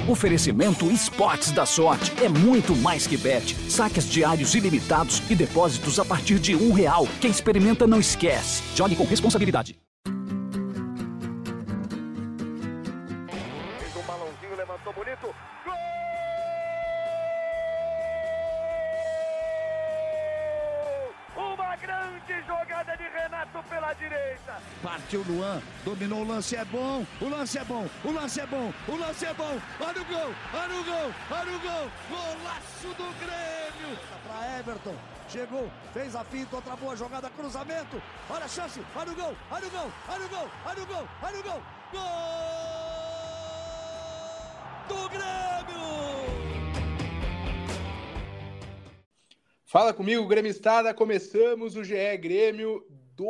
Oferecimento Esportes da Sorte. É muito mais que bet. Saques diários ilimitados e depósitos a partir de R$1. Quem experimenta não esquece. Jogue com responsabilidade. Fez um balãozinho, levantou bonito. Gol! Uma grande jogada de Renato pela direita. Partiu Luan, dominou o lance, é bom, o lance é bom, o lance é bom, o lance é bom. Olha o gol, olha o gol, olha o gol. Golaço do Grêmio. Para Everton, chegou, fez a finta, outra boa jogada, cruzamento. Olha a chance, olha o gol, olha o gol, olha o gol, olha o gol, olha o gol. Gol do Grêmio. Fala comigo, gremistada, começamos o GE Grêmio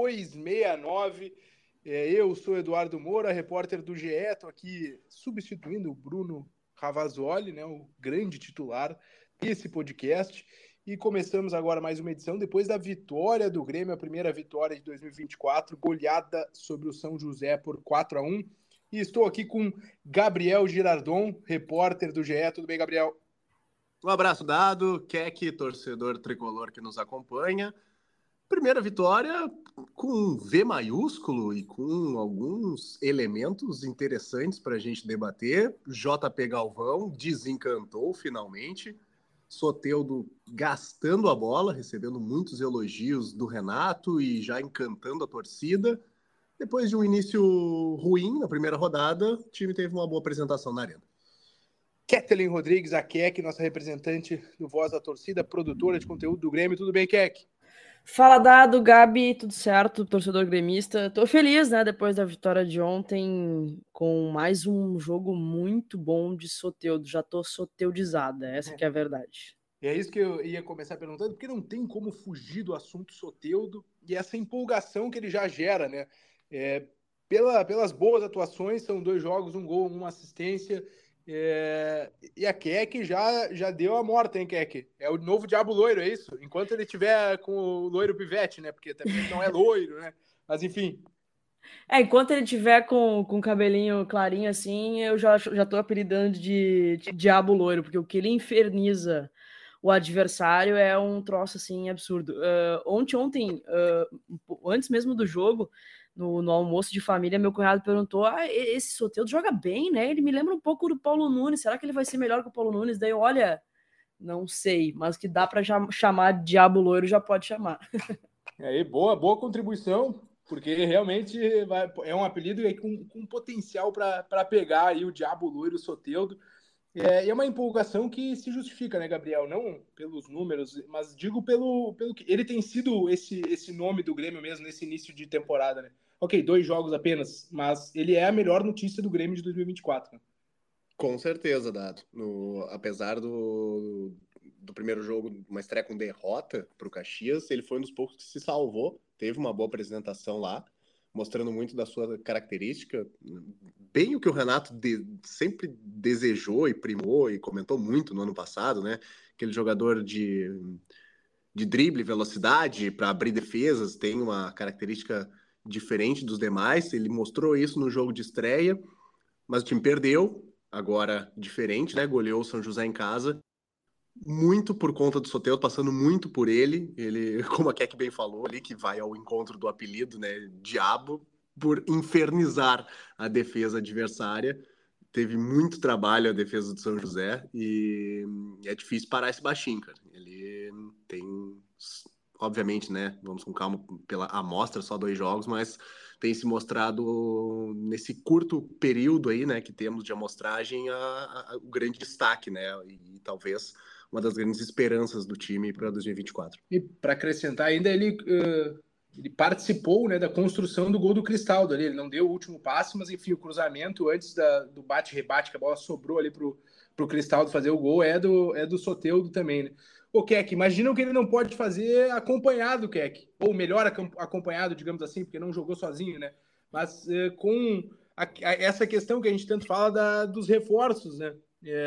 269. Eu sou Eduardo Moura, repórter do GE, estou aqui substituindo o Bruno Ravazoli, né, o grande titular desse podcast, e começamos agora mais uma edição, depois da vitória do Grêmio, a primeira vitória de 2024, goleada sobre o São José por 4-1, e estou aqui com Gabriel Girardon, repórter do GE. Tudo bem, Gabriel? Um abraço dado, Keck, torcedor tricolor que nos acompanha. Primeira vitória com V maiúsculo e com alguns elementos interessantes para a gente debater. JP Galvão desencantou finalmente. Soteldo gastando a bola, recebendo muitos elogios do Renato e já encantando a torcida. Depois de um início ruim na primeira rodada, o time teve uma boa apresentação na arena. Kathleen Rodrigues, a Keck, nossa representante do Voz da Torcida, produtora de conteúdo do Grêmio. Tudo bem, Keck? Fala, Dado, Gabi, tudo certo, torcedor gremista. Tô feliz, né, depois da vitória de ontem, com mais um jogo muito bom de Soteldo. Já tô soteudizada, essa que é a verdade. É isso que eu ia começar perguntando, porque não tem como fugir do assunto Soteldo e essa empolgação que ele já gera, né? Pelas boas atuações, são 2 jogos, 1 gol, 1 assistência. E a Keck já deu a morta, hein, Keck? É o novo Diabo Loiro, é isso? Enquanto ele tiver com o loiro pivete, né? Porque também não é loiro, né? Mas enfim. Enquanto ele tiver com o cabelinho clarinho assim, eu já tô apelidando de Diabo Loiro, porque o que ele inferniza o adversário é um troço assim absurdo. Ontem, antes mesmo do jogo, no almoço de família, meu cunhado perguntou: esse Soteldo joga bem, né? Ele me lembra um pouco do Paulo Nunes, será que ele vai ser melhor que o Paulo Nunes? Daí, olha, não sei, mas que dá para chamar de Diabo Loiro, já pode chamar. Boa contribuição, porque realmente é um apelido com potencial para pegar aí o Diabo Loiro, o Soteldo. E é uma empolgação que se justifica, né, Gabriel? Não pelos números, mas digo pelo que ele tem sido esse nome do Grêmio mesmo nesse início de temporada, né? Ok, 2 jogos apenas, mas ele é a melhor notícia do Grêmio de 2024. Né? Com certeza, Dado. Apesar do primeiro jogo, uma estreia com derrota para o Caxias, ele foi um dos poucos que se salvou, teve uma boa apresentação lá, mostrando muito da sua característica, bem o que o Renato sempre desejou e primou e comentou muito no ano passado, né? Aquele jogador de drible, velocidade, para abrir defesas, tem uma característica diferente dos demais. Ele mostrou isso no jogo de estreia, mas o time perdeu, agora diferente, né? Goleou o São José em casa, muito por conta do Soteldo, passando muito por ele, como a Keck bem falou ali, que vai ao encontro do apelido, né, Diabo, por infernizar a defesa adversária. Teve muito trabalho a defesa do São José e é difícil parar esse baixinho, cara. Ele tem, obviamente, né, vamos com calma pela amostra, só 2 jogos, mas tem se mostrado nesse curto período aí, né, que temos de amostragem, o grande destaque, né, e talvez uma das grandes esperanças do time para 2024. E para acrescentar ainda, ele participou, né, da construção do gol do Cristaldo ali. Ele não deu o último passe, mas enfim, o cruzamento antes do bate-rebate, que a bola sobrou ali pro Cristaldo fazer o gol, é do Soteldo também, né? O Keck, imagina o que ele não pode fazer acompanhado, Keck. Ou melhor acompanhado, digamos assim, porque não jogou sozinho, né? Mas com essa questão que a gente tanto fala dos reforços, né?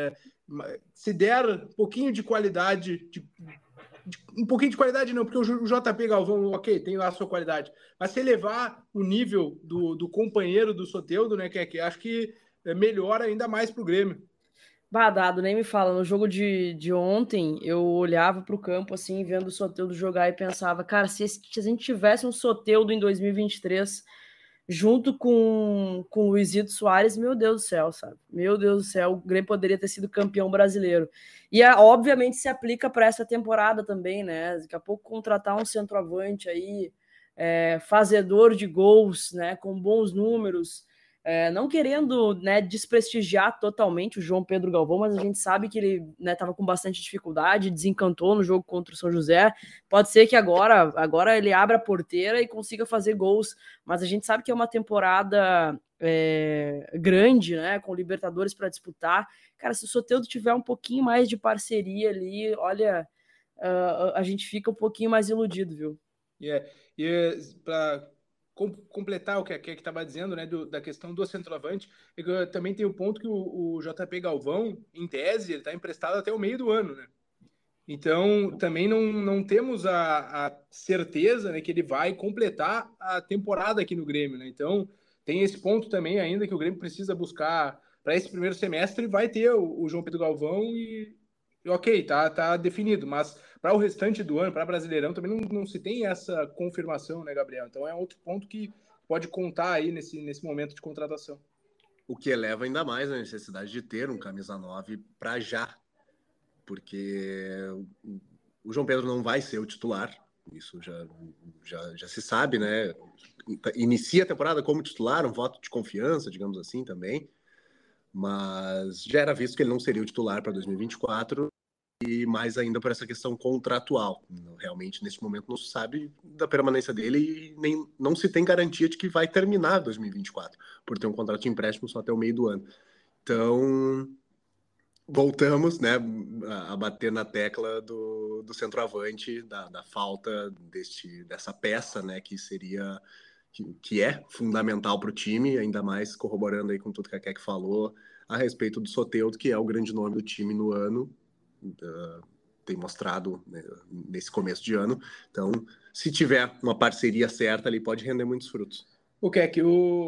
Se der um pouquinho de qualidade, um pouquinho de qualidade não, porque o JP Galvão, ok, tem lá a sua qualidade, mas se elevar o nível do companheiro do Soteldo, né, que acho que melhora ainda mais pro Grêmio. Bah, Dado, nem me fala. No jogo de ontem, eu olhava pro campo, assim, vendo o Soteldo jogar e pensava, cara, se a gente tivesse um Soteldo em 2023, junto com o Luizito Soares, meu Deus do céu, sabe? Meu Deus do céu, o Grêmio poderia ter sido campeão brasileiro. E, obviamente, se aplica para essa temporada também, né? Daqui a pouco contratar um centroavante aí, fazedor de gols, né? Com bons números, não querendo, né, desprestigiar totalmente o João Pedro Galvão, mas a gente sabe que ele estava, né, com bastante dificuldade, desencantou no jogo contra o São José. Pode ser que agora ele abra a porteira e consiga fazer gols, mas a gente sabe que é uma temporada grande, né, com Libertadores para disputar. Cara, se o Soteldo tiver um pouquinho mais de parceria ali, olha, a gente fica um pouquinho mais iludido, viu? E para completar o que estava dizendo, né, da questão do centroavante, também tem o ponto que o JP Galvão, em tese, ele está emprestado até o meio do ano, né? Então, também não temos a certeza, né, que ele vai completar a temporada aqui no Grêmio, né? Então, tem esse ponto também ainda que o Grêmio precisa buscar para esse primeiro semestre. Vai ter o João Pedro Galvão e ok, tá definido, mas para o restante do ano, para Brasileirão, também não se tem essa confirmação, né, Gabriel? Então é outro ponto que pode contar aí nesse momento de contratação. O que eleva ainda mais a necessidade de ter um camisa 9 para já, porque o João Pedro não vai ser o titular, isso já se sabe, né? Inicia a temporada como titular, um voto de confiança, digamos assim, também, mas já era visto que ele não seria o titular para 2024, e mais ainda por essa questão contratual. Realmente, nesse momento, não se sabe da permanência dele e nem não se tem garantia de que vai terminar 2024, por ter um contrato de empréstimo só até o meio do ano. Então, voltamos, né, a bater na tecla do centroavante, da falta dessa peça, né, que é fundamental para o time, ainda mais corroborando aí com tudo que a Keck falou a respeito do Soteldo, que é o grande nome do time no ano, tem mostrado, né, nesse começo de ano. Então, se tiver uma parceria certa, ele pode render muitos frutos. O Keck,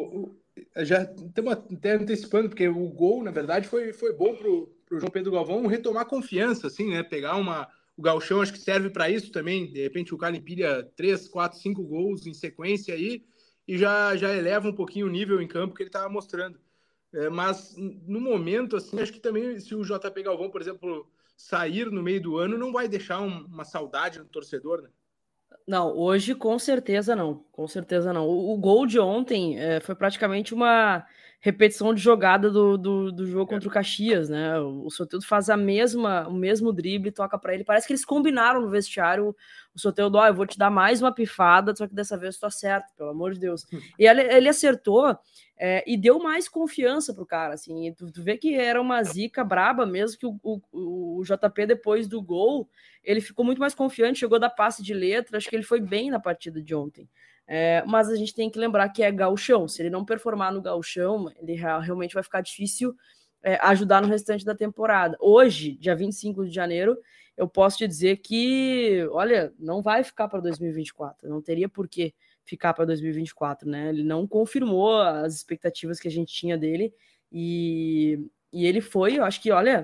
já estamos até antecipando, porque o gol, na verdade, foi bom pro João Pedro Galvão retomar confiança, assim, né? Pegar o gauchão, acho que serve para isso também. De repente o cara empilha 3, 4, 5 gols em sequência aí e já eleva um pouquinho o nível em campo que ele estava mostrando. Mas no momento, assim, acho que também se o JP Galvão, por exemplo, sair no meio do ano, não vai deixar uma saudade no torcedor, né? Não, hoje com certeza não. Com certeza não. O gol de ontem foi praticamente uma repetição de jogada do jogo contra o Caxias, né? O Soteldo faz o mesmo drible, toca para ele. Parece que eles combinaram no vestiário. O Soteldo, eu vou te dar mais uma pifada, só que dessa vez eu tô certo, pelo amor de Deus. E ele acertou e deu mais confiança pro cara, assim. Tu vê que era uma zica braba mesmo, que o JP, depois do gol, ele ficou muito mais confiante, chegou a dar passe de letra, acho que ele foi bem na partida de ontem. Mas a gente tem que lembrar que é gauchão. Se ele não performar no gauchão, ele realmente vai ficar difícil ajudar no restante da temporada. Hoje, dia 25 de janeiro, eu posso te dizer que, olha, não vai ficar para 2024, não teria por que ficar para 2024, né? Ele não confirmou as expectativas que a gente tinha dele e ele foi, eu acho que, olha,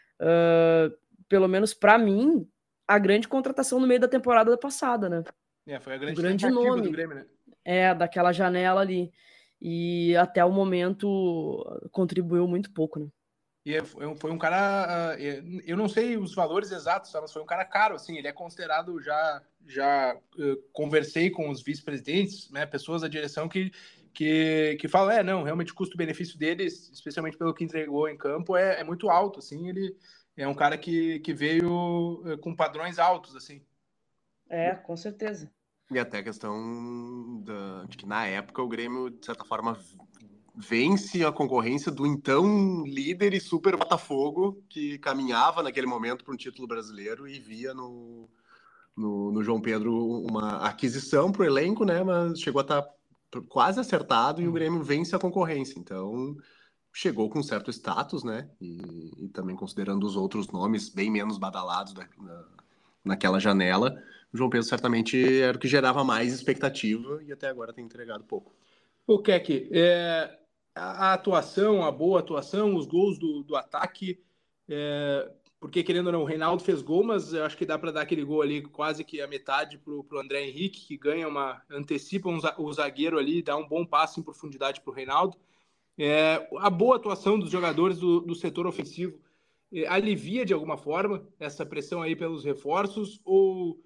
pelo menos para mim, a grande contratação no meio da temporada passada, né? Foi a grande nome do Grêmio, né? Daquela janela ali. E até o momento contribuiu muito pouco, né? E foi um cara, eu não sei os valores exatos, mas foi um cara caro, assim, ele é considerado, já conversei com os vice-presidentes, né, pessoas da direção que falam, não, realmente o custo-benefício deles, especialmente pelo que entregou em campo, é muito alto, assim, ele é um cara que veio com padrões altos, assim. Com certeza. E até a questão de que na época o Grêmio, de certa forma, vence a concorrência do então líder e super Botafogo, que caminhava naquele momento para um título brasileiro e via no João Pedro uma aquisição para o elenco, né? Mas chegou a estar quase acertado e o Grêmio vence a concorrência. Então, chegou com certo status, né? E também considerando os outros nomes bem menos badalados naquela janela, o João Pedro certamente era o que gerava mais expectativa e até agora tem entregado pouco. O Keck, a atuação, a boa atuação, os gols do ataque, porque, querendo ou não, o Reinaldo fez gol, mas eu acho que dá para dar aquele gol ali quase que a metade pro André Henrique, que ganha antecipa o zagueiro ali, dá um bom passe em profundidade pro Reinaldo. A boa atuação dos jogadores do setor ofensivo alivia de alguma forma essa pressão aí pelos reforços, ou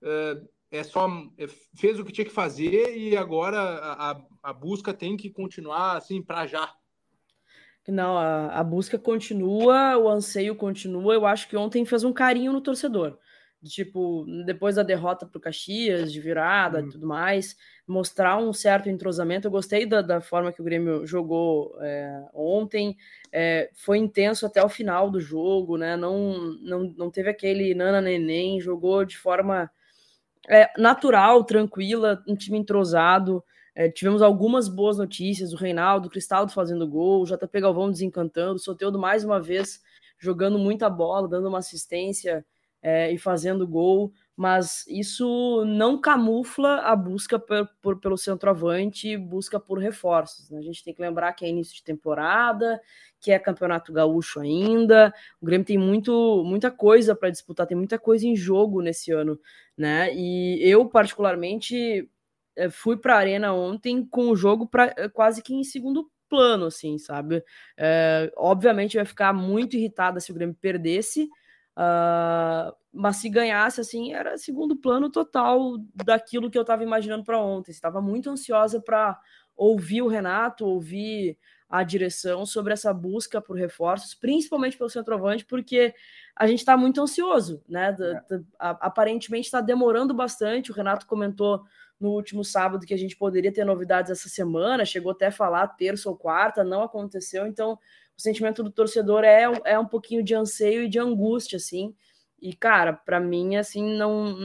fez o que tinha que fazer e agora a busca tem que continuar assim para já? Não, a busca continua, o anseio continua. Eu acho que ontem fez um carinho no torcedor. Tipo, depois da derrota para o Caxias, de virada e tudo mais, mostrar um certo entrosamento. Eu gostei da forma que o Grêmio jogou ontem. Foi intenso até o final do jogo, né? Não teve aquele nana-neném, jogou de forma natural, tranquila, um time entrosado. Tivemos algumas boas notícias, o Reinaldo, o Cristaldo fazendo gol, o JP Galvão desencantando, o Soteldo mais uma vez jogando muita bola, dando uma assistência e fazendo gol, mas isso não camufla a busca pelo centroavante, busca por reforços, né? A gente tem que lembrar que é início de temporada, que é campeonato gaúcho ainda, o Grêmio tem muita coisa para disputar, tem muita coisa em jogo nesse ano, né? E eu, particularmente, fui para a Arena ontem com o jogo quase que em segundo plano, assim, sabe? Obviamente eu ia ficar muito irritada se o Grêmio perdesse, mas se ganhasse, assim, era segundo plano total daquilo que eu estava imaginando para ontem. Estava muito ansiosa para ouvir o Renato, ouvir a direção sobre essa busca por reforços, principalmente pelo centroavante, porque a gente está muito ansioso, né? Aparentemente está demorando bastante. O Renato comentou no último sábado que a gente poderia ter novidades essa semana, chegou até a falar terça ou quarta, não aconteceu. Então, o sentimento do torcedor é um pouquinho de anseio e de angústia, assim. E, cara, para mim, assim,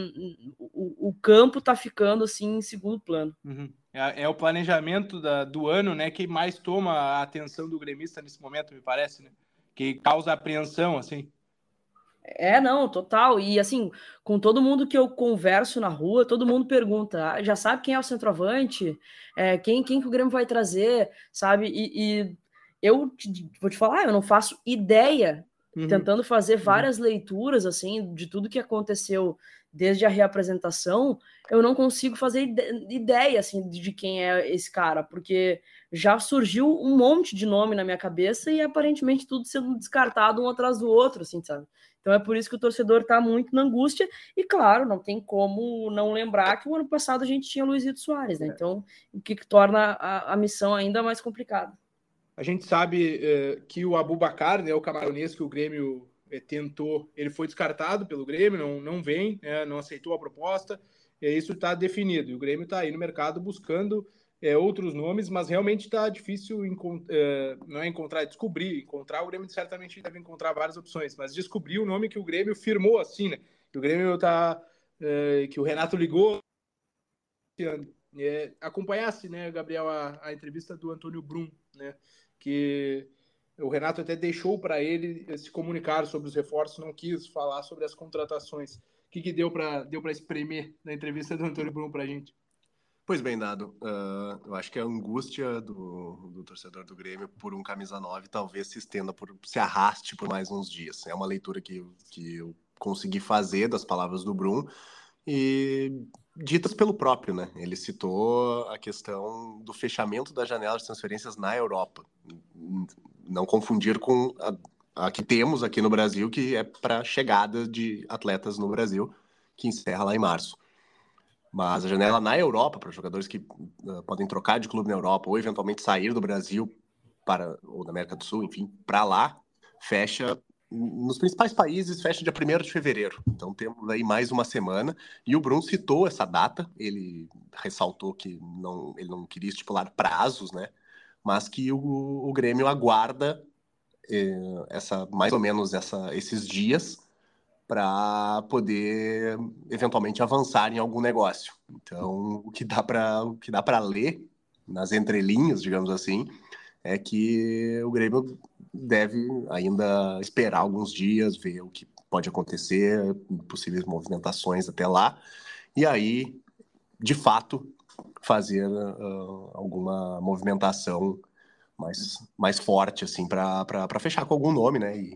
o campo tá ficando, assim, em segundo plano. Uhum. É o planejamento do ano, né, que mais toma a atenção do gremista nesse momento, me parece, né? Que causa apreensão, assim. Não, total. E, assim, com todo mundo que eu converso na rua, todo mundo pergunta, já sabe quem é o centroavante? Quem que o Grêmio vai trazer, sabe? E eu vou te falar, eu não faço ideia, tentando fazer várias leituras, assim, de tudo que aconteceu desde a reapresentação, eu não consigo fazer ideia, assim, de quem é esse cara, porque já surgiu um monte de nome na minha cabeça e aparentemente tudo sendo descartado um atrás do outro, assim, sabe? Então é por isso que o torcedor tá muito na angústia e, claro, não tem como não lembrar que o ano passado a gente tinha Luizito Soares, né? Então, o que torna a missão ainda mais complicada. A gente sabe que o Aboubakar, né, o camaronês que o Grêmio tentou, ele foi descartado pelo Grêmio, não vem, não aceitou a proposta, isso está definido. E o Grêmio está aí no mercado buscando outros nomes, mas realmente está difícil não é descobrir. Encontrar, o Grêmio certamente deve encontrar várias opções, mas descobrir o nome que o Grêmio firmou assim, né? Que o Grêmio está, que o Renato ligou. Acompanhasse, né, Gabriel, a entrevista do Antônio Brum, né? Que o Renato até deixou para ele se comunicar sobre os reforços, não quis falar sobre as contratações. O que deu para espremer na entrevista do Antônio Brum para a gente? Pois bem, Dado, eu acho que a angústia do torcedor do Grêmio por um camisa 9 talvez se estenda, se arraste por mais uns dias. É uma leitura que eu consegui fazer das palavras do Brum e ditas pelo próprio, né? Ele citou a questão do fechamento da janela de transferências na Europa. Não confundir com a que temos aqui no Brasil, que é para chegada de atletas no Brasil, que encerra lá em março. Mas a janela na Europa, para jogadores que podem trocar de clube na Europa ou eventualmente sair do Brasil ou da América do Sul, enfim, para lá, fecha nos principais países, fecha dia 1º de fevereiro. Então temos aí mais uma semana. E o Brum citou essa data, ele ressaltou que ele não queria estipular prazos, né? Mas que o Grêmio aguarda mais ou menos esses dias para poder eventualmente avançar em algum negócio. Então, o que dá para ler nas entrelinhas, digamos assim, é que o Grêmio deve ainda esperar alguns dias, ver o que pode acontecer, possíveis movimentações até lá, e aí, de fato, fazer alguma movimentação mais forte, assim, para fechar com algum nome, né? E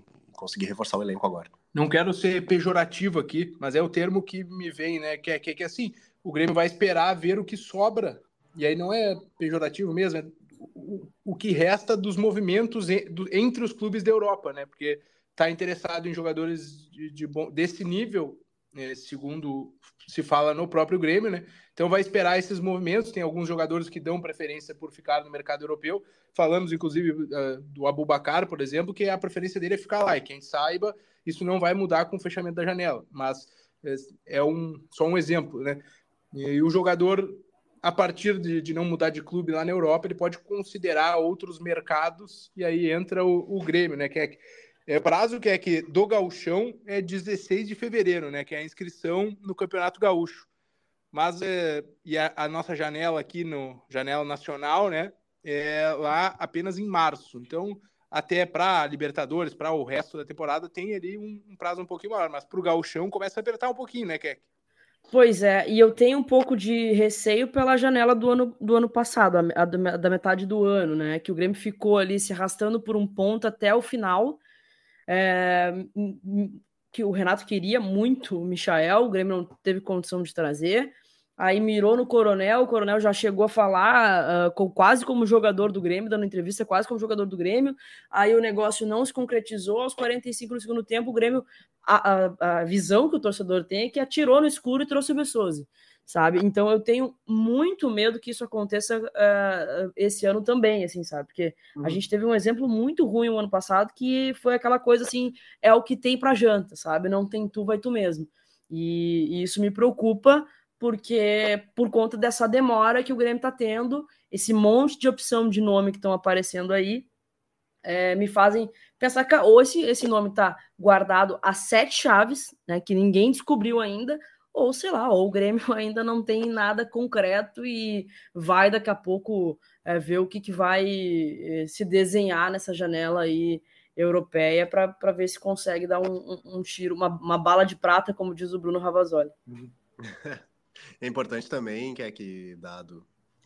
conseguir reforçar o elenco agora. Não quero ser pejorativo aqui, mas é o termo que me vem, né? Que é assim, o Grêmio vai esperar ver o que sobra, e aí não é pejorativo mesmo, é o que resta dos movimentos entre os clubes da Europa, né? Porque está interessado em jogadores desse nível, segundo se fala no próprio Grêmio, né? Então vai esperar esses movimentos. Tem alguns jogadores que dão preferência por ficar no mercado europeu. Falamos, inclusive, do Aboubakar, por exemplo, que a preferência dele é ficar lá. E quem saiba, isso não vai mudar com o fechamento da janela. Mas só um exemplo, né? E o jogador, a partir de não mudar de clube lá na Europa, ele pode considerar outros mercados, e aí entra o Grêmio, né? O prazo que do Gauchão é 16 de fevereiro, né? Que é a inscrição no Campeonato Gaúcho. Mas e a nossa janela aqui, janela nacional, né? É lá apenas em março. Então, até para Libertadores, para o resto da temporada, tem ali um prazo um pouquinho maior. Mas para o Gauchão começa a apertar um pouquinho, né, Keck? Pois é, e eu tenho um pouco de receio pela janela do ano passado, da metade do ano, né? Que o Grêmio ficou ali se arrastando por um ponto até o final. Que o Renato queria muito o Michael, o Grêmio não teve condição de trazer. Aí mirou no Coronel, o Coronel já chegou a falar quase como jogador do Grêmio, dando entrevista quase como jogador do Grêmio. Aí o negócio não se concretizou. Aos 45 do segundo tempo, o Grêmio, a visão que o torcedor tem é que atirou no escuro e trouxe o Bessosi, sabe? Então eu tenho muito medo que isso aconteça esse ano também, assim, sabe? Porque a gente teve um exemplo muito ruim o ano passado, que foi aquela coisa assim, é o que tem pra janta, sabe? Não tem tu, vai tu mesmo. E isso me preocupa, porque por conta dessa demora que o Grêmio tá tendo, esse monte de opção de nome que estão aparecendo aí, me fazem pensar que ou esse nome tá guardado a 7 chaves, né, que ninguém descobriu ainda, ou sei lá, ou o Grêmio ainda não tem nada concreto e vai daqui a pouco ver o que vai se desenhar nessa janela aí europeia para ver se consegue dar um tiro, uma bala de prata, como diz o Bruno Ravazoli. É importante também, dado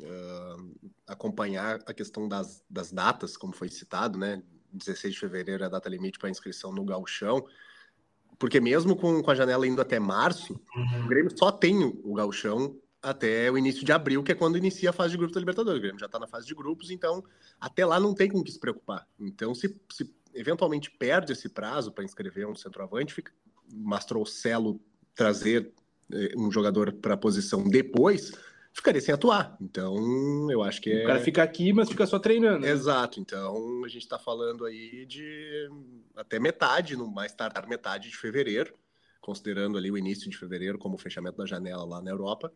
acompanhar a questão das datas, como foi citado, né? 16 de fevereiro é a data limite para inscrição no Gauchão, porque mesmo com a janela indo até março, o Grêmio só tem o Gauchão até o início de abril, que é quando inicia a fase de grupos da Libertadores. O Grêmio já está na fase de grupos, então até lá não tem com o que se preocupar. Então, se eventualmente perde esse prazo para inscrever um centroavante, Mastrocelo trazer um jogador para a posição depois, ficaria sem atuar. Então, eu acho que o cara fica aqui, mas fica só treinando. Né? Exato. Então, a gente está falando aí de até metade, no mais tardar metade de fevereiro, considerando ali o início de fevereiro como o fechamento da janela lá na Europa,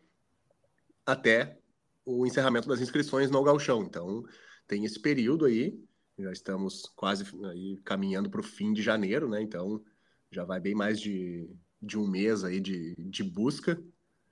até o encerramento das inscrições no Gauchão. Então, tem esse período aí, já estamos quase aí caminhando para o fim de janeiro, né? Então, já vai bem mais de um mês aí de busca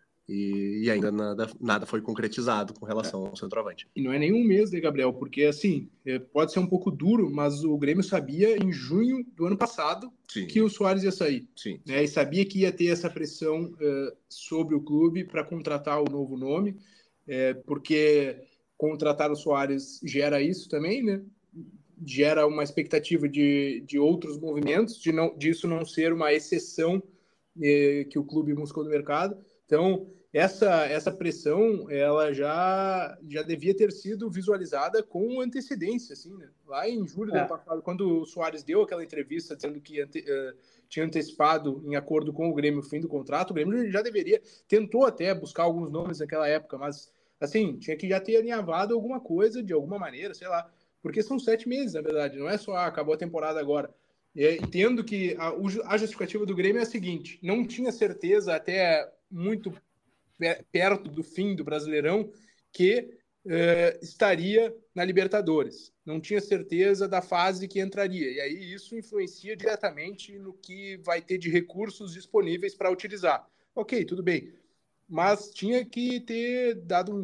e ainda nada foi concretizado com relação ao centroavante. E não é nenhum mês, né, Gabriel? Porque, assim, pode ser um pouco duro, mas o Grêmio sabia em junho do ano passado que o Soares ia sair. Sim. Né? E sabia que ia ter essa pressão sobre o clube para contratar o novo nome, porque contratar o Soares gera isso também, né? Gera uma expectativa de outros movimentos, disso não ser uma exceção que o clube buscou no mercado. Então, essa pressão, ela já devia ter sido visualizada com antecedência, assim, né? Lá em julho do ano passado, quando o Soares deu aquela entrevista dizendo que tinha antecipado, em acordo com o Grêmio, o fim do contrato, o Grêmio já tentou até buscar alguns nomes naquela época, mas, assim, tinha que já ter alinhavado alguma coisa, de alguma maneira, sei lá, porque são 7 meses, na verdade, não é só acabou a temporada agora. Entendo que a justificativa do Grêmio é a seguinte: não tinha certeza até muito perto do fim do Brasileirão que estaria na Libertadores. Não tinha certeza da fase que entraria. E aí isso influencia diretamente no que vai ter de recursos disponíveis para utilizar. Ok, tudo bem. Mas tinha que ter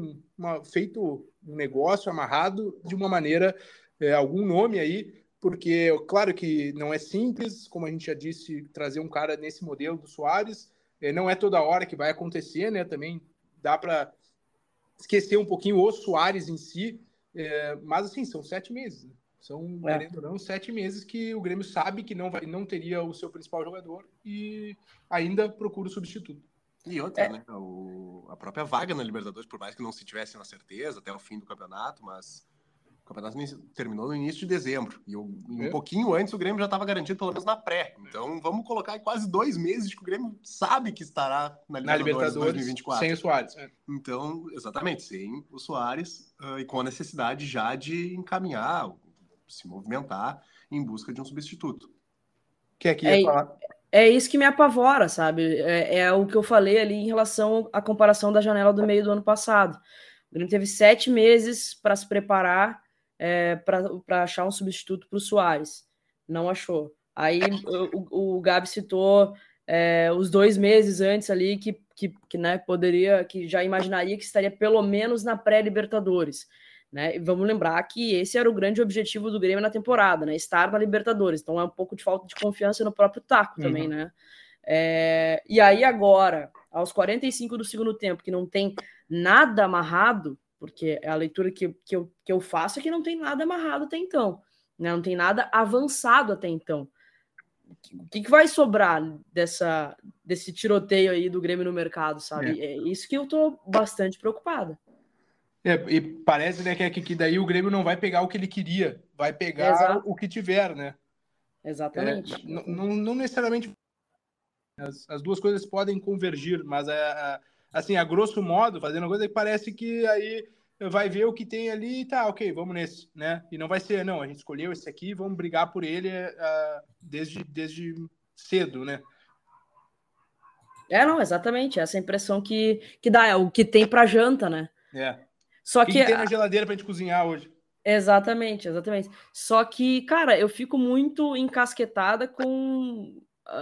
feito um negócio amarrado de uma maneira, algum nome aí, porque claro que não é simples, como a gente já disse, trazer um cara nesse modelo do Soares. Não é toda hora que vai acontecer, né? Também dá para esquecer um pouquinho o Soares em si, mas assim, são 7 meses. Né? São, querendo ou não, 7 meses que o Grêmio sabe que não teria o seu principal jogador e ainda procura o substituto. E outra, né? A própria vaga na Libertadores, por mais que não se tivesse na certeza até o fim do campeonato, mas o campeonato terminou no início de dezembro. E um pouquinho antes o Grêmio já estava garantido, pelo menos na pré. Então vamos colocar quase 2 meses de que o Grêmio sabe que estará na Libertadores 2024. Sem o Soares. Então, exatamente, sem o Soares e com a necessidade já de encaminhar, se movimentar em busca de um substituto. Que aqui ia falar? É isso que me apavora, sabe? É o que eu falei ali em relação à comparação da janela do meio do ano passado. O Grêmio teve 7 meses para se preparar para achar um substituto para o Soares. Não achou. Aí o Gabi citou os 2 meses antes ali que né, poderia, que já imaginaria que estaria pelo menos na pré-Libertadores. Né? E vamos lembrar que esse era o grande objetivo do Grêmio na temporada, né? Estar na Libertadores. Então é um pouco de falta de confiança no próprio Taco também, né? E aí agora, aos 45 do segundo tempo, que não tem nada amarrado, porque a leitura que eu faço é que não tem nada amarrado até então, né? Não tem nada avançado até então. O que vai sobrar desse tiroteio aí do Grêmio no mercado, sabe? É isso que eu tô bastante preocupada. E parece, né, que daí o Grêmio não vai pegar o que ele queria, vai pegar o que tiver, né? Exatamente. Não necessariamente as duas coisas podem convergir, mas assim, a grosso modo, fazendo uma coisa que parece que aí vai ver o que tem ali e tá, ok, vamos nesse, né? E não vai ser, não, a gente escolheu esse aqui, vamos brigar por ele desde cedo, né? Não, exatamente, essa impressão que dá, é o que tem pra janta, né? Só que tem na geladeira pra gente cozinhar hoje. Exatamente. Só que, cara, eu fico muito encasquetada com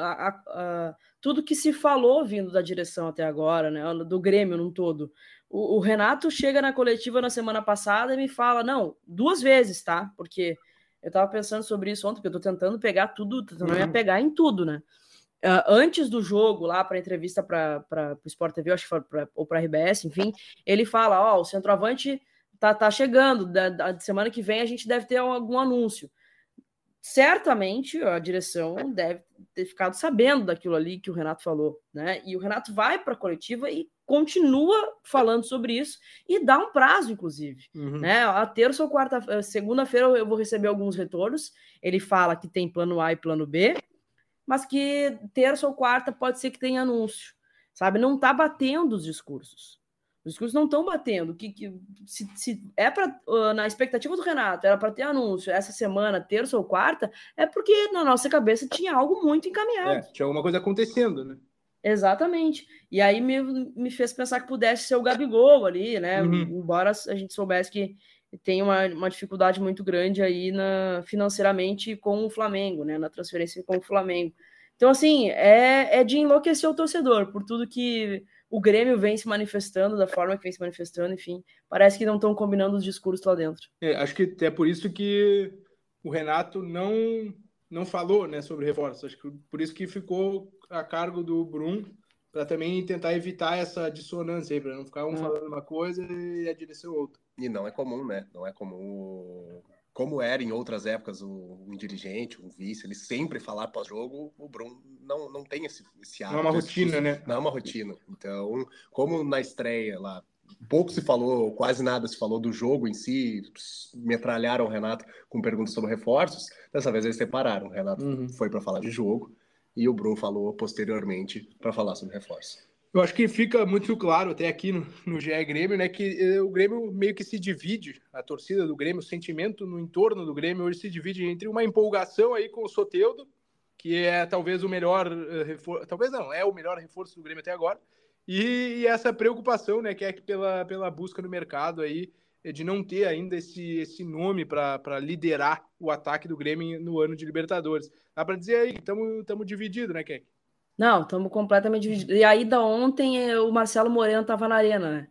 tudo que se falou vindo da direção até agora, né? Do Grêmio num todo. O Renato chega na coletiva na semana passada e me fala, não, 2 vezes, tá? Porque eu tava pensando sobre isso ontem, porque eu tô tentando pegar tudo, tentando me apegar em tudo, né? Antes do jogo, lá para entrevista para o Sport TV, acho que foi ou para a RBS, enfim, ele fala: o centroavante tá chegando, da semana que vem a gente deve ter algum anúncio. Certamente a direção deve ter ficado sabendo daquilo ali que o Renato falou, né? E o Renato vai para a coletiva e continua falando sobre isso e dá um prazo, inclusive. Né? A terça ou segunda-feira eu vou receber alguns retornos. Ele fala que tem plano A e plano B, mas que terça ou quarta pode ser que tenha anúncio, sabe? Não tá batendo os discursos. Os discursos não estão batendo. Se é para na expectativa do Renato, era para ter anúncio essa semana, terça ou quarta, é porque na nossa cabeça tinha algo muito encaminhado. Tinha alguma coisa acontecendo, né? Exatamente. E aí me fez pensar que pudesse ser o Gabigol ali, né? Embora a gente soubesse que tem uma dificuldade muito grande aí financeiramente com o Flamengo, né? Na transferência com o Flamengo. Então, assim, é de enlouquecer o torcedor por tudo que o Grêmio vem se manifestando, da forma que vem se manifestando, enfim. Parece que não estão combinando os discursos lá dentro. Acho que é por isso que o Renato não falou, né, sobre reforço. Acho que por isso que ficou a cargo do Brum, para também tentar evitar essa dissonância aí, para não ficar um falando uma coisa e a direção outra. E não é comum, né? Não é comum, como era em outras épocas, um dirigente, um vice, ele sempre falar pós-jogo. O Brum não tem esse hábito. Não é uma rotina, né? Não é uma rotina. Então, como na estreia lá, pouco se falou, quase nada se falou do jogo em si, metralharam o Renato com perguntas sobre reforços, dessa vez eles separaram. O Renato foi para falar de jogo e o Brum falou posteriormente para falar sobre reforço. Eu acho que fica muito claro até aqui no GE Grêmio, né, que o Grêmio meio que se divide, a torcida do Grêmio, o sentimento no entorno do Grêmio hoje se divide entre uma empolgação aí com o Soteldo, que é talvez o melhor reforço, talvez não, é o melhor reforço do Grêmio até agora, e essa preocupação, né, que é pela busca no mercado aí, de não ter ainda esse nome para liderar o ataque do Grêmio no ano de Libertadores. Dá para dizer aí que estamos divididos, né, Keck? Não, estamos completamente divididos. E aí, da ontem, o Marcelo Moreno estava na arena, né?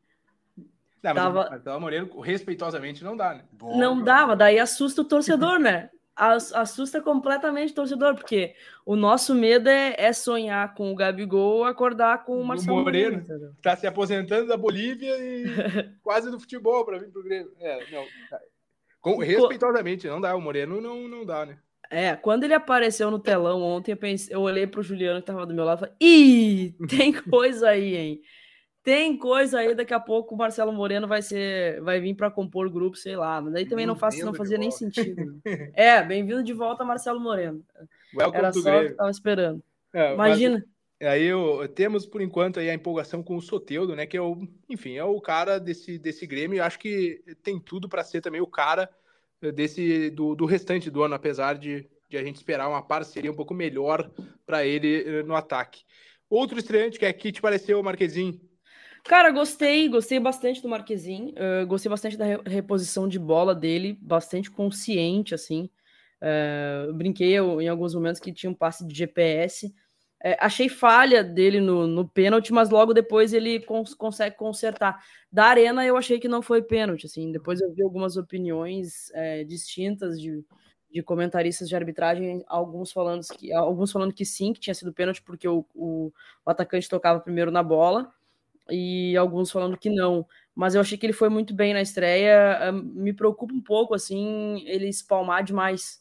Mas o Marcelo Moreno, respeitosamente, não dá, né? Não dava, daí assusta o torcedor, né? Assusta completamente o torcedor, porque o nosso medo é sonhar com o Gabigol, acordar com o Marcelo Moreno. Está se aposentando da Bolívia e quase do futebol para vir para o Grêmio. Respeitosamente, não dá. O Moreno não dá, né? Quando ele apareceu no telão ontem, eu olhei pro Juliano que tava do meu lado e falei, ih, tem coisa aí, hein? Tem coisa aí, daqui a pouco o Marcelo Moreno vai vir para compor grupo, sei lá, mas daí também não fazia nem sentido. Bem-vindo de volta, Marcelo Moreno. Era só o que tava esperando. Imagina. Aí temos, por enquanto, aí a empolgação com o Soteldo, né? Que enfim, é o cara desse Grêmio. Eu acho que tem tudo para ser também o cara do restante do ano, apesar de a gente esperar uma parceria um pouco melhor para ele no ataque. Outro estreante que aqui te pareceu, Marquezinho? Cara, gostei bastante do Marquezinho, gostei bastante da reposição de bola dele, bastante consciente, assim. Brinquei em alguns momentos que tinha um passe de GPS. Achei falha dele no pênalti, mas logo depois ele consegue consertar. Da Arena eu achei que não foi pênalti, assim. Depois eu vi algumas opiniões distintas de comentaristas de arbitragem, alguns falando que sim, que tinha sido pênalti porque o atacante tocava primeiro na bola, e alguns falando que não, mas eu achei que ele foi muito bem na estreia. Me preocupa um pouco, assim, ele espalmar demais,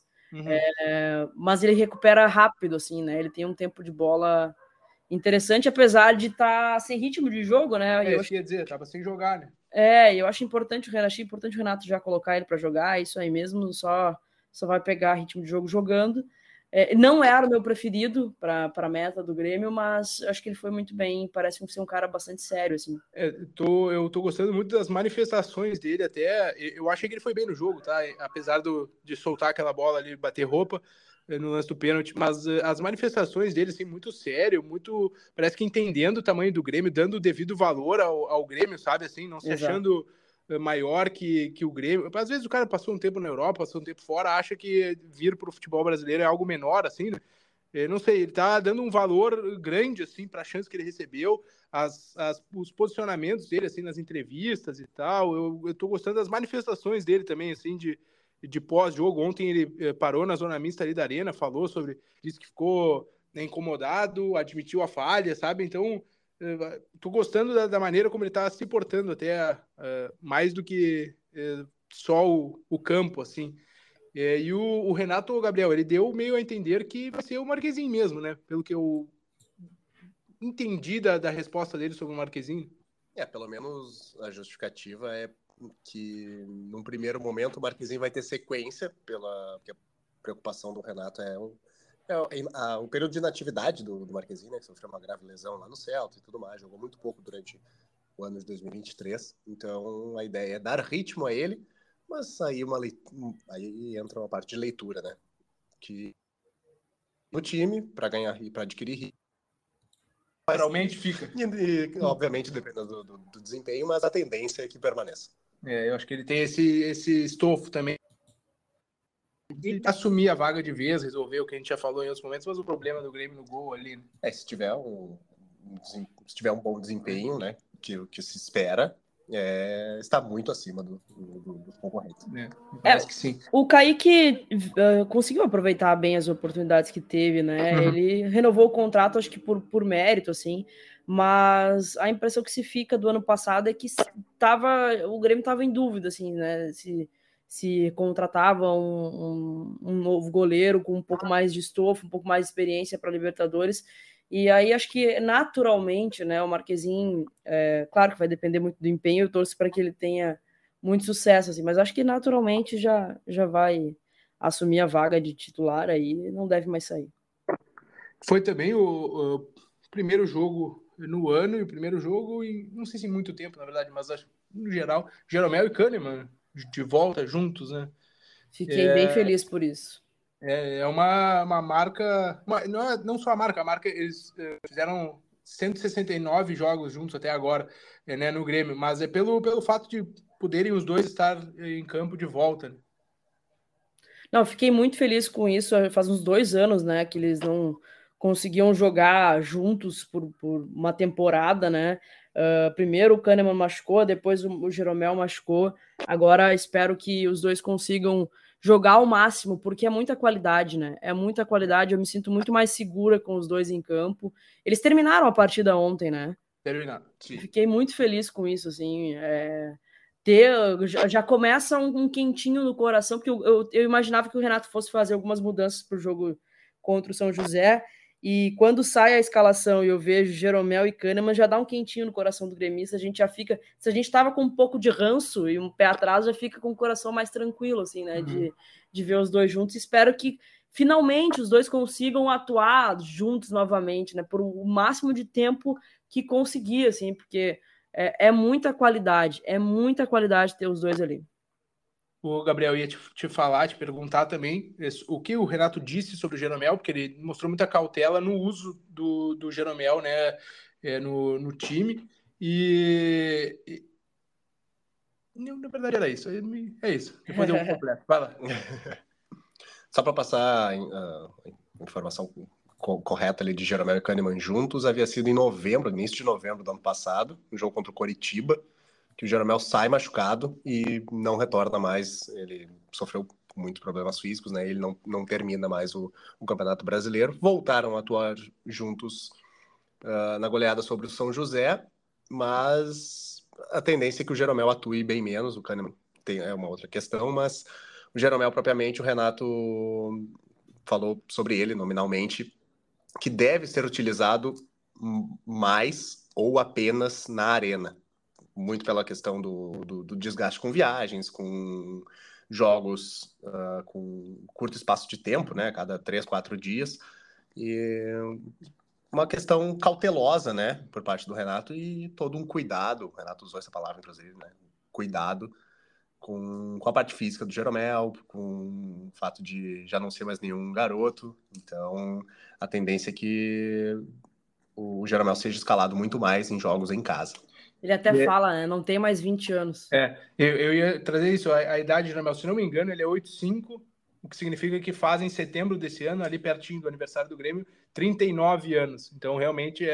mas ele recupera rápido, assim, né, ele tem um tempo de bola interessante, apesar de estar sem ritmo de jogo, né. Eu ia dizer, tava sem jogar, né. Eu achei importante o Renato já colocar ele para jogar, isso aí mesmo, só vai pegar ritmo de jogo jogando. Não era o meu preferido para a meta do Grêmio, mas acho que ele foi muito bem, parece ser um cara bastante sério, assim. Eu tô gostando muito das manifestações dele, até eu achei que ele foi bem no jogo, tá? Apesar de soltar aquela bola ali, bater roupa no lance do pênalti, mas as manifestações dele, assim, muito sério, muito, parece que entendendo o tamanho do Grêmio, dando o devido valor ao Grêmio, sabe, assim, não se achando maior que o Grêmio. Às vezes o cara passou um tempo na Europa, passou um tempo fora, acha que vir para o futebol brasileiro é algo menor, assim, né? Eu não sei, ele tá dando um valor grande, assim, para a chance que ele recebeu, os posicionamentos dele, assim, nas entrevistas e tal. Eu tô gostando das manifestações dele também, assim, de pós-jogo. Ontem ele parou na zona mista ali da Arena, falou sobre, disse que ficou, né, incomodado, admitiu a falha, sabe? Então, tô gostando da maneira como ele tá se portando, até mais do que só o campo, assim. E o Renato, Gabriel, ele deu meio a entender que vai ser o Marquezinho mesmo, né? Pelo que eu entendi da resposta dele sobre o Marquezinho. Pelo menos a justificativa é que, num primeiro momento, o Marquezinho vai ter sequência, porque a preocupação do Renato o período de inatividade do Marquezinho, né? Que sofreu uma grave lesão lá no Celta e tudo mais, jogou muito pouco durante o ano de 2023. Então, a ideia é dar ritmo a ele, mas aí entra uma parte de leitura, né? Que no time, para ganhar e para adquirir ritmo. Geralmente fica. E, obviamente, dependendo do desempenho, mas a tendência é que permaneça. Eu acho que ele tem esse estofo também. E assumir a vaga de vez, resolver o que a gente já falou em outros momentos, mas o problema do Grêmio no gol ali, né? Se tiver um bom desempenho, né? Que se espera, está muito acima dos concorrentes. Parece que sim. O Kaique conseguiu aproveitar bem as oportunidades que teve, né? Ele renovou o contrato, acho que por mérito, assim, mas a impressão que se fica do ano passado é que o Grêmio estava em dúvida, assim, né? Se contratava um novo goleiro com um pouco mais de estofo, um pouco mais de experiência para Libertadores. E aí acho que naturalmente, né, o Marquezinho, claro que vai depender muito do empenho, eu torço para que ele tenha muito sucesso, assim, mas acho que naturalmente já vai assumir a vaga de titular aí, não deve mais sair. Foi também o primeiro jogo no ano e o primeiro jogo em, não sei se muito tempo, na verdade, mas acho no geral, Jeromel e Kahneman de volta juntos, né? Fiquei bem feliz por isso. É uma marca, não só a marca, eles fizeram 169 jogos juntos até agora, né, no Grêmio, mas é pelo fato de poderem os dois estar em campo de volta, né? Não, fiquei muito feliz com isso. Faz uns 2 anos, né, que eles não conseguiam jogar juntos por uma temporada, né? Primeiro o Kahneman machucou, depois o Jeromel machucou. Agora espero que os dois consigam jogar ao máximo, porque é muita qualidade, né? É muita qualidade. Eu me sinto muito mais segura com os dois em campo. Eles terminaram a partida ontem, né? Terminaram, sim. Fiquei muito feliz com isso, assim. já começa um quentinho no coração, porque eu imaginava que o Renato fosse fazer algumas mudanças para o jogo contra o São José, e quando sai a escalação e eu vejo Jeromel e Kahneman, já dá um quentinho no coração do gremista, a gente já fica, se a gente estava com um pouco de ranço e um pé atrás, já fica com o coração mais tranquilo, assim, né, de ver os dois juntos. Espero que finalmente os dois consigam atuar juntos novamente, né, por o máximo de tempo que conseguir, assim, porque é muita qualidade ter os dois ali. O Gabriel ia te falar, te perguntar também o que o Renato disse sobre o Jeromel, porque ele mostrou muita cautela no uso do Jeromel, né, no time. Na verdade era isso. É isso. Depois eu completo. Vai lá. Só para passar a informação correta ali de Jeromel e Kahneman juntos, havia sido em novembro, início de novembro do ano passado, um jogo contra o Coritiba, que o Jeromel sai machucado e não retorna mais. Ele sofreu muitos problemas físicos, né? Ele não termina mais o Campeonato Brasileiro. Voltaram a atuar juntos na goleada sobre o São José, mas a tendência é que o Jeromel atue bem menos. O Kahneman é uma outra questão, mas o Jeromel propriamente, o Renato falou sobre ele nominalmente, que deve ser utilizado mais ou apenas na arena. Muito pela questão do desgaste com viagens, com jogos com curto espaço de tempo, né? Cada 3, 4 dias. E uma questão cautelosa, né? Por parte do Renato e todo um cuidado. O Renato usou essa palavra, inclusive, né? Cuidado com a parte física do Jeromel, com o fato de já não ser mais nenhum garoto. Então, a tendência é que o Jeromel seja escalado muito mais em jogos em casa. Ele até fala, né? Não tem mais 20 anos. Eu ia trazer isso. A idade de Jeromel, se não me engano, ele é 8'5", o que significa que faz em setembro desse ano, ali pertinho do aniversário do Grêmio, 39 anos. Então, realmente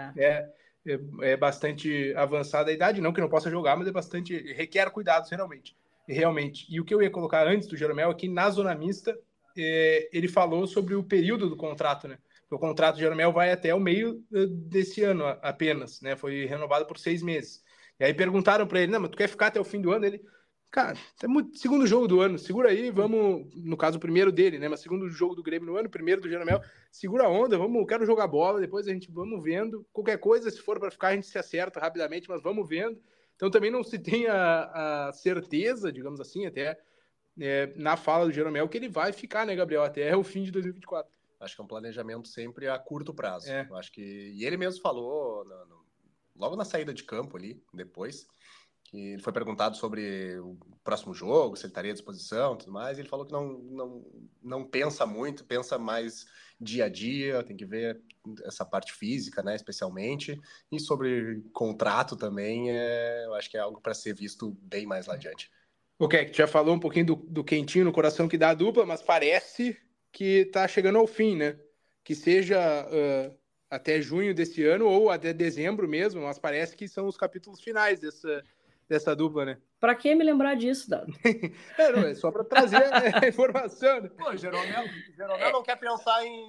é bastante avançada a idade. Não que não possa jogar, mas é bastante... requer cuidados, realmente. E o que eu ia colocar antes do Jeromel é que na zona mista ele falou sobre o período do contrato, né? O contrato de Jeromel vai até o meio desse ano apenas, né? Foi renovado por 6 meses. E aí perguntaram para ele, não, mas tu quer ficar até o fim do ano? Ele, cara, é muito segundo jogo do ano, segura aí, vamos, no caso o primeiro dele, né? Mas segundo jogo do Grêmio no ano, primeiro do Jeromel, segura a onda, quero jogar bola, depois a gente vamos vendo, qualquer coisa, se for para ficar a gente se acerta rapidamente, mas vamos vendo. Então também não se tem a certeza, digamos assim, até na fala do Jeromel, que ele vai ficar, né, Gabriel, até o fim de 2024. Acho que é um planejamento sempre a curto prazo. Eu acho que... E ele mesmo falou, logo na saída de campo ali, depois, que ele foi perguntado sobre o próximo jogo, se ele estaria à disposição e tudo mais, e ele falou que não pensa muito, pensa mais dia a dia, tem que ver essa parte física, né, especialmente, e sobre contrato também, eu acho que é algo para ser visto bem mais lá adiante. Ok, tu já falou um pouquinho do quentinho no coração que dá a dupla, mas parece que está chegando ao fim, né? Que seja até junho desse ano ou até dezembro mesmo, mas parece que são os capítulos finais dessa dupla, né? Pra que me lembrar disso, Dado? É só para trazer a informação. Né? Pô, Jeromel não quer pensar em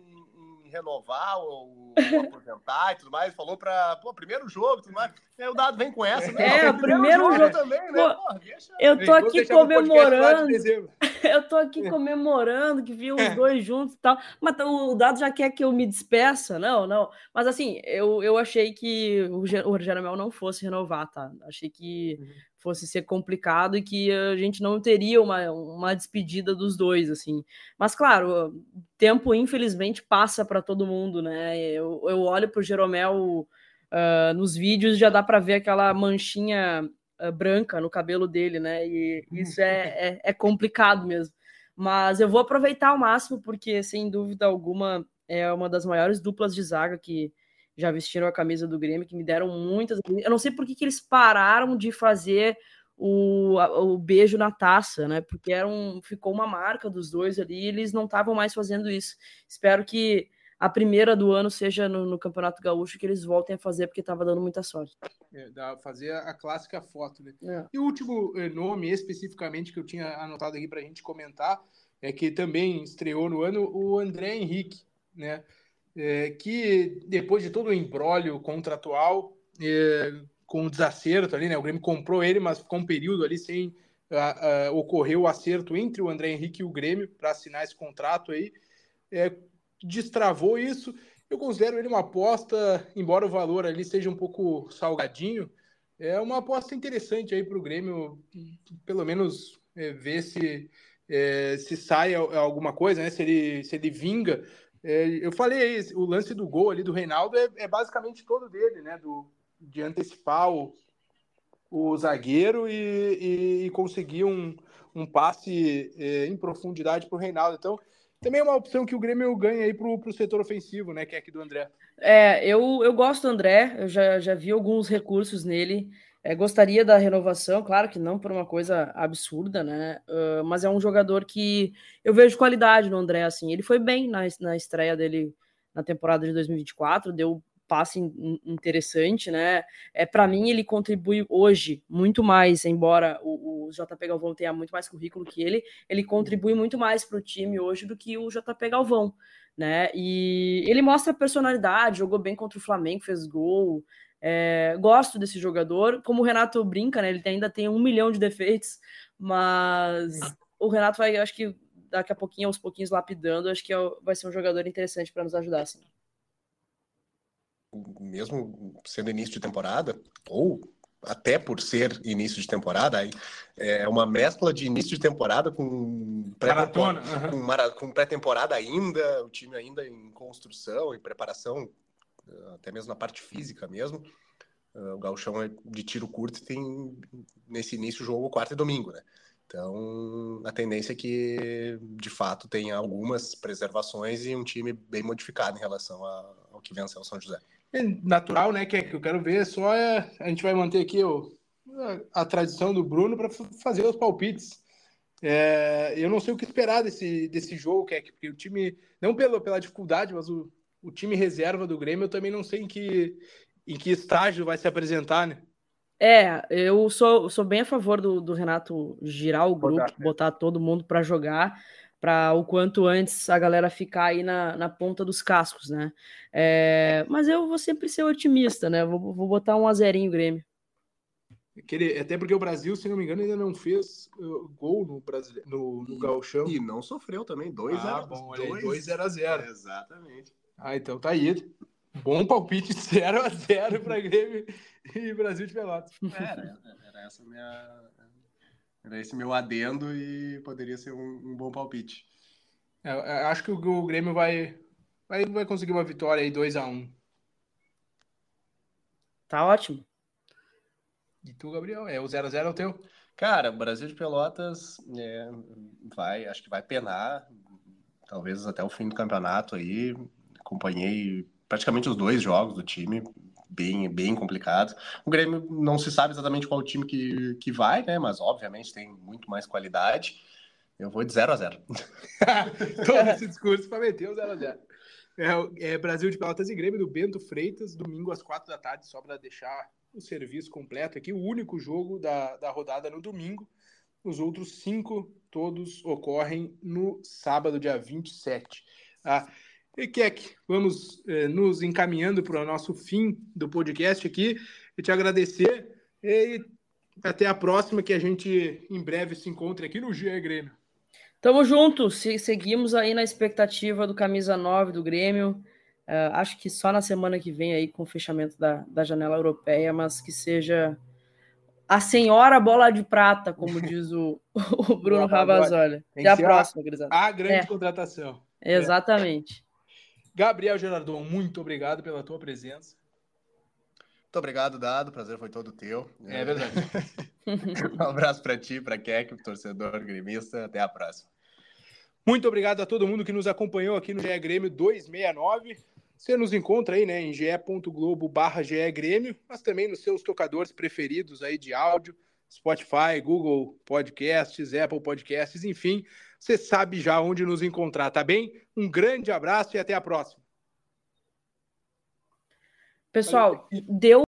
renovar ou aposentar e tudo mais, falou para primeiro jogo e tudo mais. Aí o Dado vem com essa, né? O primeiro jogo também, né? Pô, eu tô aqui comemorando. Eu tô aqui comemorando que vi os dois juntos e tal. Mas o Dado já quer que eu me despeça? Não. Mas assim, eu achei que o Jeromel não fosse renovar, tá? Achei que fosse ser complicado e que a gente não teria uma despedida dos dois, assim. Mas, claro, o tempo, infelizmente, passa para todo mundo, né? Eu olho pro Jeromel nos vídeos, já dá para ver aquela manchinha branca no cabelo dele, né? E isso é complicado mesmo. Mas eu vou aproveitar ao máximo, porque, sem dúvida alguma, é uma das maiores duplas de zaga que já vestiram a camisa do Grêmio, que me deram muitas... Eu não sei por que eles pararam de fazer o beijo na taça, né? Porque ficou uma marca dos dois ali e eles não estavam mais fazendo isso. Espero que a primeira do ano seja no Campeonato Gaúcho, que eles voltem a fazer, porque estava dando muita sorte. Fazer a clássica foto, né? E o último nome, especificamente, que eu tinha anotado aqui para a gente comentar, é que também estreou no ano o André Henrique, né? Que depois de todo o imbróglio contratual, um desacerto ali, né? O Grêmio comprou ele, mas ficou um período ali sem ocorrer o acerto entre o André Henrique e o Grêmio para assinar esse contrato aí. Destravou isso. Eu considero ele uma aposta, embora o valor ali seja um pouco salgadinho, é uma aposta interessante aí para o Grêmio, pelo menos ver se sai alguma coisa, né? Se ele vinga. Eu falei aí, o lance do gol ali do Reinaldo é basicamente todo dele, né? De antecipar o zagueiro e conseguir um passe em profundidade para o Reinaldo. Então, também é uma opção que o Grêmio ganha aí para o setor ofensivo, né? Que é aqui do André. Eu gosto do André, eu já vi alguns recursos nele. Gostaria da renovação, claro que não por uma coisa absurda, né? Mas é um jogador que eu vejo qualidade no André, assim. Ele foi bem na estreia dele na temporada de 2024, deu passe interessante, né? Para mim, ele contribui hoje muito mais, embora o JP Galvão tenha muito mais currículo que ele contribui muito mais para o time hoje do que o JP Galvão, né? E ele mostra personalidade, jogou bem contra o Flamengo, fez gol. Gosto desse jogador. Como o Renato brinca, né? Ele ainda tem 1 milhão de defeitos, mas o Renato vai, acho que daqui a pouquinho, aos pouquinhos, lapidando, acho que vai ser um jogador interessante para nos ajudar, assim. Mesmo sendo início de temporada, ou até por ser início de temporada, aí é uma mescla de início de temporada com pré-temporada, com pré-temporada ainda, o time ainda em construção, em preparação, até mesmo na parte física mesmo. O Gauchão é de tiro curto e tem nesse início jogo quarta e domingo, né? Então, a tendência é que, de fato, tenha algumas preservações e um time bem modificado em relação ao que venceu o São José. É natural, né? Que eu quero ver só a gente vai manter aqui a tradição do Bruno para fazer os palpites. Eu não sei o que esperar desse jogo, porque o time, não pela dificuldade, mas o time reserva do Grêmio, eu também não sei em que estágio vai se apresentar, né? Eu sou bem a favor do Renato girar o grupo, botar todo mundo para jogar, para o quanto antes a galera ficar aí na ponta dos cascos, né? Mas eu vou sempre ser otimista, né? Vou botar 1-0 Grêmio. Até porque o Brasil, se não me engano, ainda não fez gol no Gauchão. E não sofreu também, 2-0. Exatamente. Então tá aí. Bom palpite, 0-0 para Grêmio e Brasil de Pelotas. Era esse meu adendo e poderia ser um bom palpite. Acho que o Grêmio vai conseguir uma vitória aí, 2-1. Tá ótimo. E tu, Gabriel? O 0-0 é o teu? Cara, o Brasil de Pelotas acho que vai penar, talvez até o fim do campeonato aí. Acompanhei praticamente os 2 jogos do time, bem complicado. O Grêmio não se sabe exatamente qual time que vai, né? Mas obviamente tem muito mais qualidade. Eu vou de 0-0. Todo esse discurso para meter o 0-0. Brasil de Pelotas e Grêmio do Bento Freitas, domingo às 4 da tarde, só para deixar o serviço completo aqui. O único jogo da rodada no domingo. Os outros 5 todos ocorrem no sábado, dia 27. E Keck, vamos nos encaminhando para o nosso fim do podcast aqui. Eu te agradecer e até a próxima, que a gente em breve se encontre aqui no GE Grêmio. Tamo junto, seguimos aí na expectativa do camisa 9 do Grêmio. Acho que só na semana que vem aí com o fechamento da janela europeia, mas que seja a senhora bola de prata, como diz o Bruno Ravazoli. Até a próxima, gurizada. A grande contratação. Exatamente. Gabriel Gerardon, muito obrigado pela tua presença. Muito obrigado, Dado. O prazer foi todo teu. É verdade. Um abraço para ti, para Keck, torcedor gremista. Até a próxima. Muito obrigado a todo mundo que nos acompanhou aqui no GE Grêmio 269. Você nos encontra aí, né, em ge.globo/GE Grêmio, mas também nos seus tocadores preferidos aí de áudio, Spotify, Google Podcasts, Apple Podcasts, enfim, você sabe já onde nos encontrar, tá bem? Um grande abraço e até a próxima. Pessoal, deu